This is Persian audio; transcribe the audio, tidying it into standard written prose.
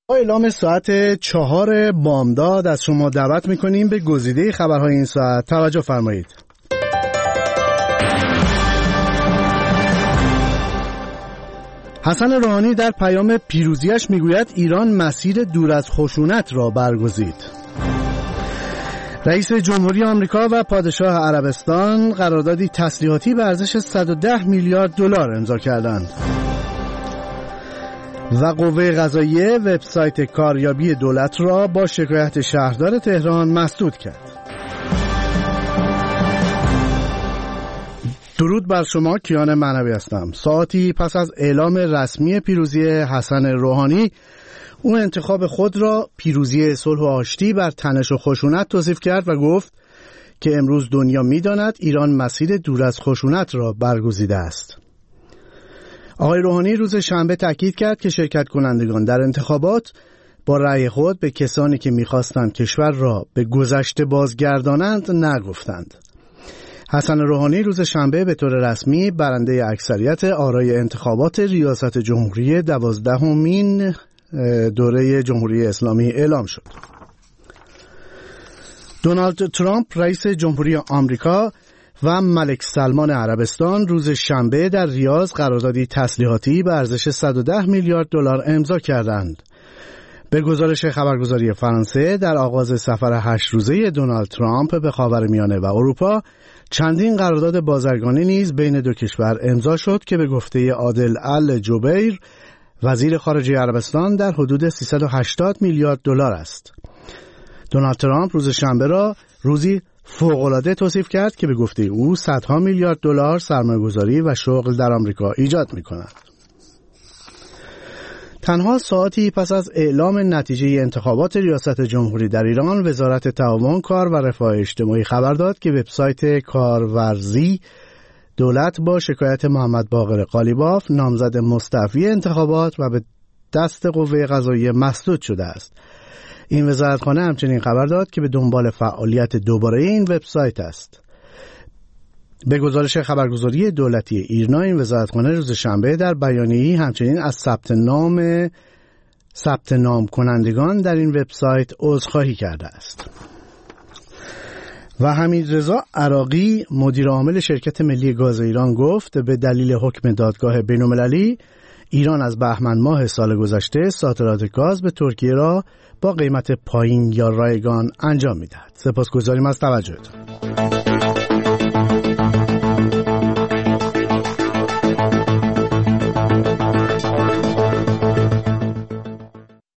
با اعلام ساعت 4 بامداد از شما دعوت میکنیم به گزیده خبرهای این ساعت. توجه فرمایید. حسن روحانی در پیام پیروزیش میگوید ایران مسیر دور از خشونت را برگزید. رئیس جمهوری آمریکا و پادشاه عربستان قراردادی تسلیحاتی به ارزش 110 میلیارد دلار امضا کردند. و قوه قضاییه وبسایت کاریابی دولت را با شکایت شهردار تهران مسدود کرد. درود بر شما، کیان معنوی هستم. ساعتی پس از اعلام رسمی پیروزی حسن روحانی، او انتخاب خود را پیروزی صلح و آشتی بر تنش و خشونت توصیف کرد و گفت که امروز دنیا می‌داند ایران مسیر دور از خشونت را برگزیده است. آقای روحانی روز شنبه تاکید کرد که شرکت کنندگان در انتخابات با رأی خود به کسانی که می‌خواستند کشور را به گذشته بازگردانند نگفتند. حسن روحانی روز شنبه به طور رسمی برنده اکثریت آرای انتخابات ریاست جمهوری 12مین دوره جمهوری اسلامی اعلام شد. دونالد ترامپ رئیس جمهوری آمریکا و ملک سلمان عربستان روز شنبه در ریاض قراردادی تسلیحاتی به ارزش 110 میلیارد دلار امضا کردند. به گزارش خبرگزاری فرانسه، در آغاز سفر 8 روزه دونالد ترامپ به خاورمیانه و اروپا، چندین قرارداد بازرگانی نیز بین دو کشور امضا شد که به گفته عادل الجبیر، وزیر خارجه عربستان، در حدود 380 میلیارد دلار است. دونالد ترامپ روز شنبه را روزی فوق‌العاده توصیف کرد که به گفته او صدها میلیارد دلار سرمایه‌گذاری و شغل در آمریکا ایجاد می‌کند. تنها ساعتی پس از اعلام نتیجه انتخابات ریاست جمهوری در ایران، وزارت تعاون، کار و رفاه اجتماعی خبر داد که وبسایت کارورزی دولت با شکایت محمد باقر قالیباف، نامزد مستعفی انتخابات و به دست قوه قضاییه مسدود شده است. این وزارتخانه همچنین خبر داد که به دنبال فعالیت دوباره این وبسایت است. به گزارش خبرگزاری دولتی ایرنا، این وزارتخانه روز شنبه در بیانیه‌ای همچنین از ثبت نام کنندگان در این وبسایت عذرخواهی کرده است. و حمیدرضا عراقی، مدیر عامل شرکت ملی گاز ایران، گفت به دلیل حکم دادگاه بین‌المللی ایران از بهمن ماه سال گذشته صادرات گاز به ترکیه را با قیمت پایین یا رایگان انجام می‌دهد. سپاسگزاریم از توجهتون.